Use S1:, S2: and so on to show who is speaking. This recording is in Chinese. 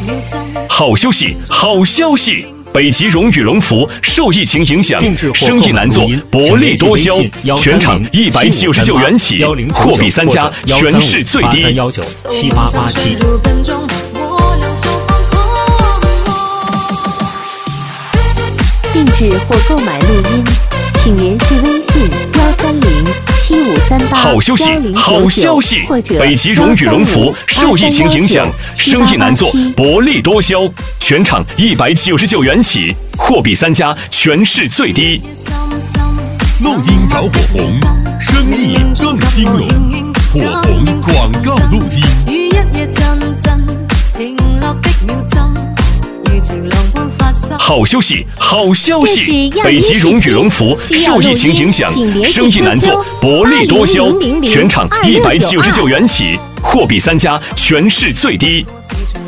S1: 好消息，好消息！北极荣羽绒服受疫情影响，生意难做，薄利多销，全场199元起，货比三家，全市最低。
S2: 3197887。
S3: 定制或购买录音，请联系微信1307538
S1: 好消息，好消息！北极荣羽绒服受疫情影响，生意难做，薄利多销，全场199元起，货比三家，全市最低。
S4: 录音找火红，生意更兴隆。火红广告录音。
S1: 好消息，好消息！北极荣羽绒服受疫情影响，生意难做，薄利多销，全场199元起，货比三家，全市最低。